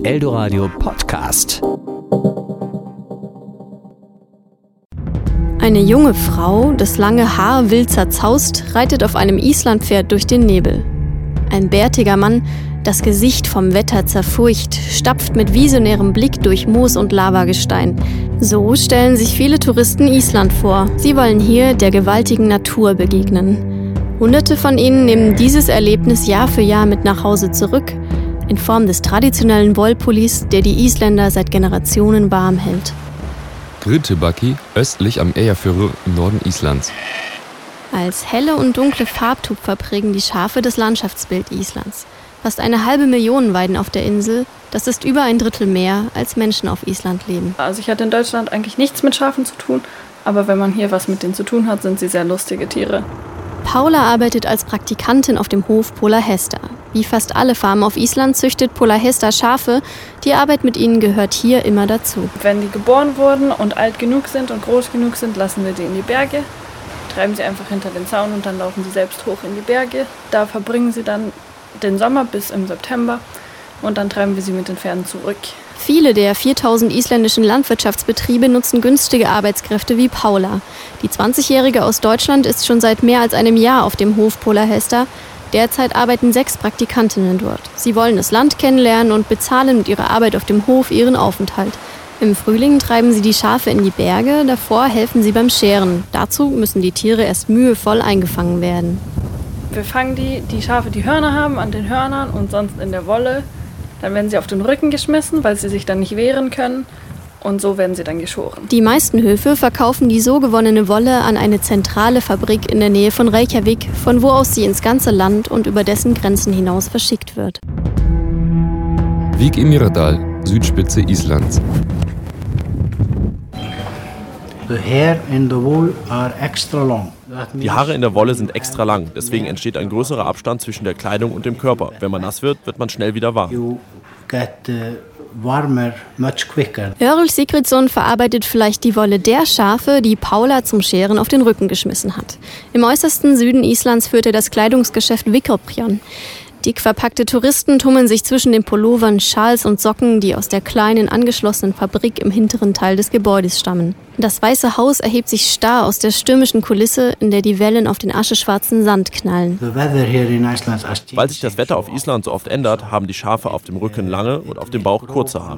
Eldoradio Podcast. Eine junge Frau, das lange Haar wild zerzaust, reitet auf einem Islandpferd durch den Nebel. Ein bärtiger Mann, das Gesicht vom Wetter zerfurcht, stapft mit visionärem Blick durch Moos und Lavagestein. So stellen sich viele Touristen Island vor. Sie wollen hier der gewaltigen Natur begegnen. Hunderte von ihnen nehmen dieses Erlebnis Jahr für Jahr mit nach Hause zurück, in Form des traditionellen Wollpullis, der die Isländer seit Generationen warm hält. Grýtubakki, östlich am Eyjafjörður im Norden Islands. Als helle und dunkle Farbtupfer prägen die Schafe das Landschaftsbild Islands. Fast 500.000 weiden auf der Insel. Das ist über 1/3 mehr, als Menschen auf Island leben. Also ich hatte in Deutschland eigentlich nichts mit Schafen zu tun, aber wenn man hier was mit denen zu tun hat, sind sie sehr lustige Tiere. Paula arbeitet als Praktikantin auf dem Hof Polarhesta. Wie fast alle Farmen auf Island züchtet Polarhesta Schafe. Die Arbeit mit ihnen gehört hier immer dazu. Wenn die geboren wurden und alt genug sind und groß genug sind, lassen wir die in die Berge, treiben sie einfach hinter den Zaun und dann laufen sie selbst hoch in die Berge. Da verbringen sie dann den Sommer bis im September und dann treiben wir sie mit den Pferden zurück. Viele der 4.000 isländischen Landwirtschaftsbetriebe nutzen günstige Arbeitskräfte wie Paula. Die 20-Jährige aus Deutschland ist schon seit mehr als einem Jahr auf dem Hof Polarhesta. Derzeit arbeiten 6 Praktikantinnen dort. Sie wollen das Land kennenlernen und bezahlen mit ihrer Arbeit auf dem Hof ihren Aufenthalt. Im Frühling treiben sie die Schafe in die Berge, davor helfen sie beim Scheren. Dazu müssen die Tiere erst mühevoll eingefangen werden. Wir fangen die Schafe, die Hörner haben, an den Hörnern und sonst in der Wolle. Dann werden sie auf den Rücken geschmissen, weil sie sich dann nicht wehren können. Und so werden sie dann geschoren. Die meisten Höfe verkaufen die so gewonnene Wolle an eine zentrale Fabrik in der Nähe von Reykjavik, von wo aus sie ins ganze Land und über dessen Grenzen hinaus verschickt wird. Vík í Mýrdal, Südspitze Islands. The hair in the wool are extra long. Die Haare in der Wolle sind extra lang, deswegen entsteht ein größerer Abstand zwischen der Kleidung und dem Körper. Wenn man nass wird, wird man schnell wieder warm. You get warmer much quicker. Örl Sigridsson verarbeitet vielleicht die Wolle der Schafe, die Paula zum Scheren auf den Rücken geschmissen hat. Im äußersten Süden Islands führt er das Kleidungsgeschäft Vikopjon. Dick verpackte Touristen tummeln sich zwischen den Pullovern, Schals und Socken, die aus der kleinen angeschlossenen Fabrik im hinteren Teil des Gebäudes stammen. Das Weiße Haus erhebt sich starr aus der stürmischen Kulisse, in der die Wellen auf den ascheschwarzen Sand knallen. Weil sich das Wetter auf Island so oft ändert, haben die Schafe auf dem Rücken lange und auf dem Bauch kurze Haare.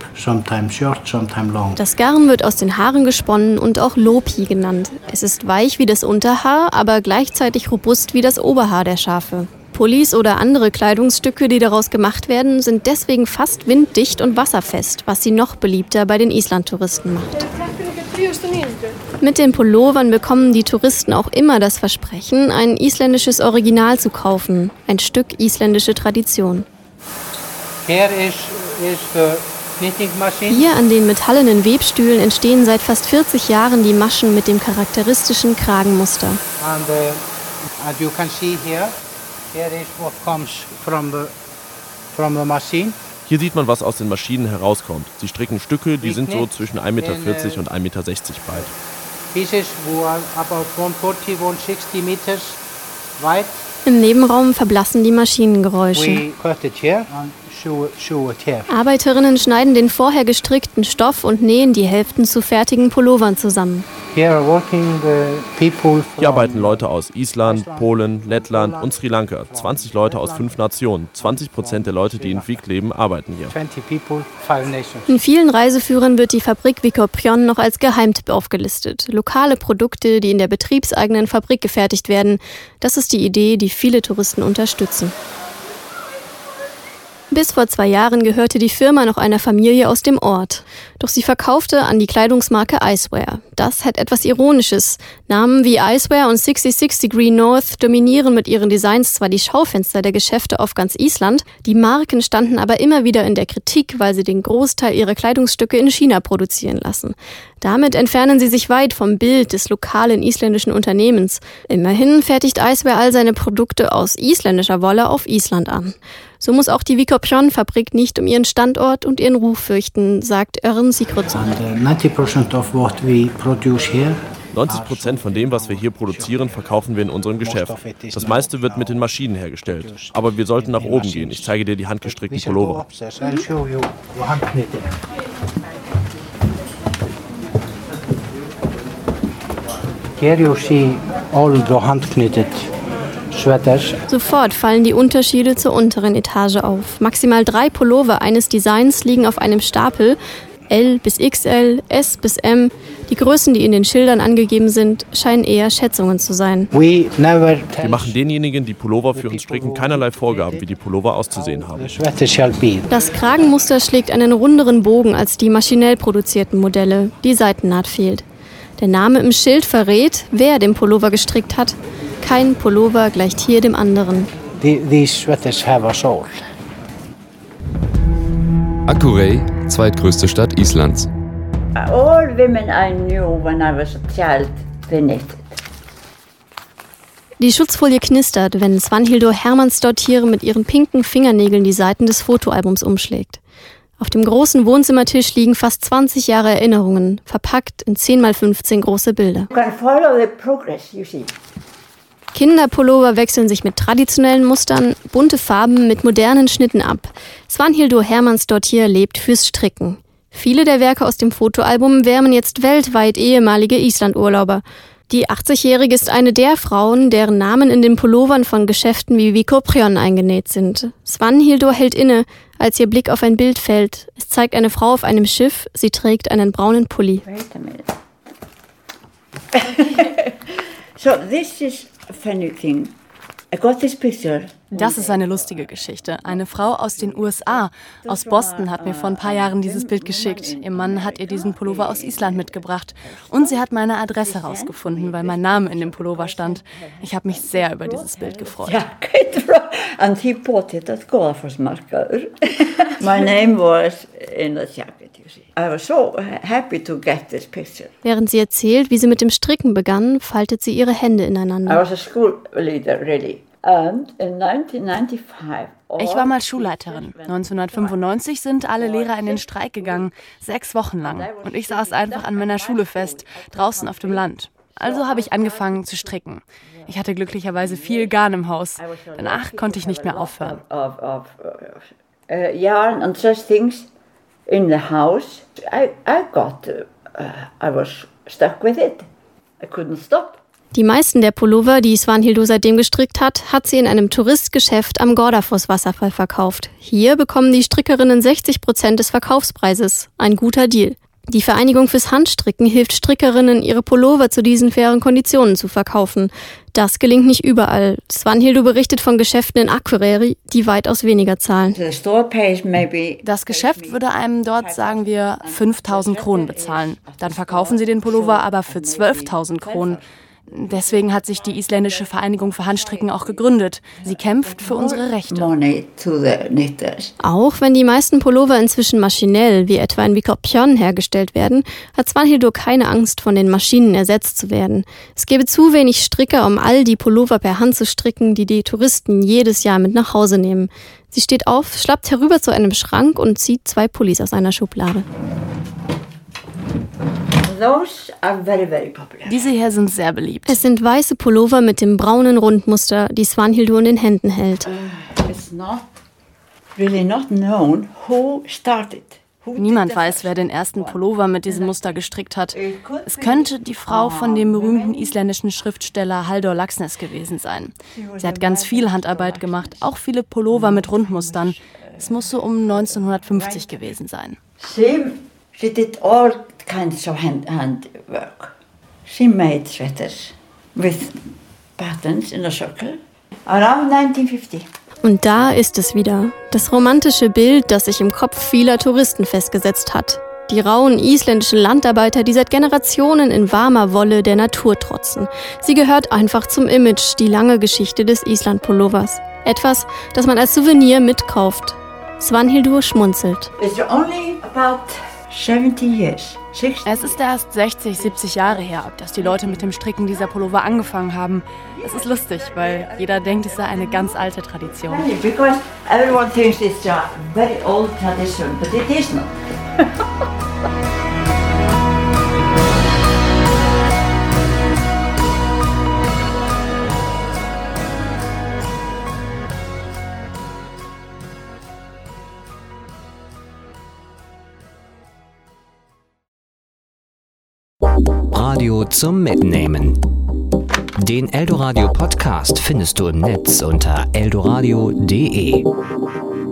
Das Garn wird aus den Haaren gesponnen und auch Lopi genannt. Es ist weich wie das Unterhaar, aber gleichzeitig robust wie das Oberhaar der Schafe. Pullis oder andere Kleidungsstücke, die daraus gemacht werden, sind deswegen fast winddicht und wasserfest, was sie noch beliebter bei den Island-Touristen macht. Mit den Pullovern bekommen die Touristen auch immer das Versprechen, ein isländisches Original zu kaufen, ein Stück isländische Tradition. Hier an den metallenen Webstühlen entstehen seit fast 40 Jahren die Maschen mit dem charakteristischen Kragenmuster. As you can see here is what comes from the machine. Hier sieht man, was aus den Maschinen herauskommt. Sie stricken Stücke, die sind so zwischen 1,40 Meter und 1,60 Meter breit. Pieces were about 140, 160 meters wide. Im Nebenraum verblassen die Maschinengeräusche. We cut it here and show it here. Arbeiterinnen schneiden den vorher gestrickten Stoff und nähen die Hälften zu fertigen Pullovern zusammen. Hier arbeiten Leute aus Island, Polen, Lettland und Sri Lanka. 20 Leute aus 5 Nationen. 20% der Leute, die in Vík leben, arbeiten hier. In vielen Reiseführern wird die Fabrik Vikopjon noch als Geheimtipp aufgelistet. Lokale Produkte, die in der betriebseigenen Fabrik gefertigt werden. Das ist die Idee, die viele Touristen unterstützen. Bis vor 2 Jahren gehörte die Firma noch einer Familie aus dem Ort. Doch sie verkaufte an die Kleidungsmarke Icewear. Das hat etwas Ironisches. Namen wie Icewear und 66 Degree North dominieren mit ihren Designs zwar die Schaufenster der Geschäfte auf ganz Island, die Marken standen aber immer wieder in der Kritik, weil sie den Großteil ihrer Kleidungsstücke in China produzieren lassen. Damit entfernen sie sich weit vom Bild des lokalen isländischen Unternehmens. Immerhin fertigt Icewear all seine Produkte aus isländischer Wolle auf Island an. So muss auch die Vikopjon-Fabrik nicht um ihren Standort und ihren Ruf fürchten, sagt Örn Sigridsson. 90% of what we produce here 90% von dem, was wir hier produzieren, verkaufen wir in unserem Geschäft. Das meiste wird mit den Maschinen hergestellt. Aber wir sollten nach oben gehen. Ich zeige dir die handgestrickten Pullover. Here you see all the hand-knitted sweaters. Sofort fallen die Unterschiede zur unteren Etage auf. Maximal 3 Pullover eines Designs liegen auf einem Stapel. L bis XL, S bis M. Die Größen, die in den Schildern angegeben sind, scheinen eher Schätzungen zu sein. Wir machen denjenigen, die Pullover für uns stricken, keinerlei Vorgaben, wie die Pullover auszusehen haben. Das Kragenmuster schlägt einen runderen Bogen als die maschinell produzierten Modelle. Die Seitennaht fehlt. Der Name im Schild verrät, wer den Pullover gestrickt hat. Kein Pullover gleicht hier dem anderen. These sweaters have a soul. Akurey, zweitgrößte Stadt Islands. All women I knew when I was a child, they knitted. Die Schutzfolie knistert, wenn Svanhildur Hermannsdottir mit ihren pinken Fingernägeln die Seiten des Fotoalbums umschlägt. Auf dem großen Wohnzimmertisch liegen fast 20 Jahre Erinnerungen, verpackt in 10x15 große Bilder. You can follow the progress, you see. Kinderpullover wechseln sich mit traditionellen Mustern, bunte Farben mit modernen Schnitten ab. Svanhildur Hermannsdottir lebt fürs Stricken. Viele der Werke aus dem Fotoalbum wärmen jetzt weltweit ehemalige Islandurlauber. Die 80-Jährige ist eine der Frauen, deren Namen in den Pullovern von Geschäften wie Vicoprion eingenäht sind. Svanhildur hält inne, als ihr Blick auf ein Bild fällt. Es zeigt eine Frau auf einem Schiff, sie trägt einen braunen Pulli. Wait a minute. So this is a funny thing. I got this picture. Das ist eine lustige Geschichte. Eine Frau aus den USA, aus Boston, hat mir vor ein paar Jahren dieses Bild geschickt. Ihr Mann hat ihr diesen Pullover aus Island mitgebracht. Und sie hat meine Adresse herausgefunden, weil mein Name in dem Pullover stand. Ich habe mich sehr über dieses Bild gefreut. Yeah, quite right. And he bought it at Goðafossmarkaður. My name was in the jacket, you see. I was so happy to get this picture. Während sie erzählt, wie sie mit dem Stricken begann, faltet sie ihre Hände ineinander. I was a school leader, really. And in 1995, ich war mal Schulleiterin. 1995 sind alle Lehrer in den Streik gegangen, 6 Wochen lang. Und ich saß einfach an meiner Schule fest, draußen auf dem Land. Also habe ich angefangen zu stricken. Ich hatte glücklicherweise viel Garn im Haus. Danach konnte ich nicht mehr aufhören. Yarn and such things in the house. I was stuck with it. I couldn't stop. Die meisten der Pullover, die Svanhildur seitdem gestrickt hat sie in einem Touristgeschäft am Goðafoss-Wasserfall verkauft. Hier bekommen die Strickerinnen 60% des Verkaufspreises. Ein guter Deal. Die Vereinigung fürs Handstricken hilft Strickerinnen, ihre Pullover zu diesen fairen Konditionen zu verkaufen. Das gelingt nicht überall. Svanhildur berichtet von Geschäften in Akureyri, die weitaus weniger zahlen. Das Geschäft würde einem dort, sagen wir, 5.000 Kronen bezahlen. Dann verkaufen sie den Pullover aber für 12.000 Kronen. Deswegen hat sich die isländische Vereinigung für Handstricken auch gegründet. Sie kämpft für unsere Rechte. Auch wenn die meisten Pullover inzwischen maschinell, wie etwa in Vicoprion, hergestellt werden, hat Svanhildur keine Angst, von den Maschinen ersetzt zu werden. Es gäbe zu wenig Stricker, um all die Pullover per Hand zu stricken, die die Touristen jedes Jahr mit nach Hause nehmen. Sie steht auf, schlappt herüber zu einem Schrank und zieht 2 Pullis aus einer Schublade. Those are very, very popular. Diese hier sind sehr beliebt. Es sind weiße Pullover mit dem braunen Rundmuster, die Svanhildur in den Händen hält. It's not really not known who started. Niemand weiß, wer den ersten Pullover mit diesem Muster gestrickt hat. Es könnte die Frau von dem berühmten isländischen Schriftsteller Halldór Laxness gewesen sein. Sie hat ganz viel Handarbeit gemacht, auch viele Pullover mit Rundmustern. Es muss so um 1950 gewesen sein. She did all kinds of handwork. She made sweaters with patterns in a circle around 1950. Und da ist es wieder, das romantische Bild, das sich im Kopf vieler Touristen festgesetzt hat. Die rauen isländischen Landarbeiter, die seit Generationen in warmer Wolle der Natur trotzen. Sie gehört einfach zum Image, die lange Geschichte des Island-Pullovers. Etwas, das man als Souvenir mitkauft. Svanhildur schmunzelt. It's only about 70 years. 60. Es ist erst 60, 70 Jahre her, dass die Leute mit dem Stricken dieser Pullover angefangen haben. Es ist lustig, weil jeder denkt, es sei eine ganz alte Tradition. Because everyone thinks it's a very old tradition, but it is not. Radio zum Mitnehmen. Den Eldoradio Podcast findest du im Netz unter eldoradio.de.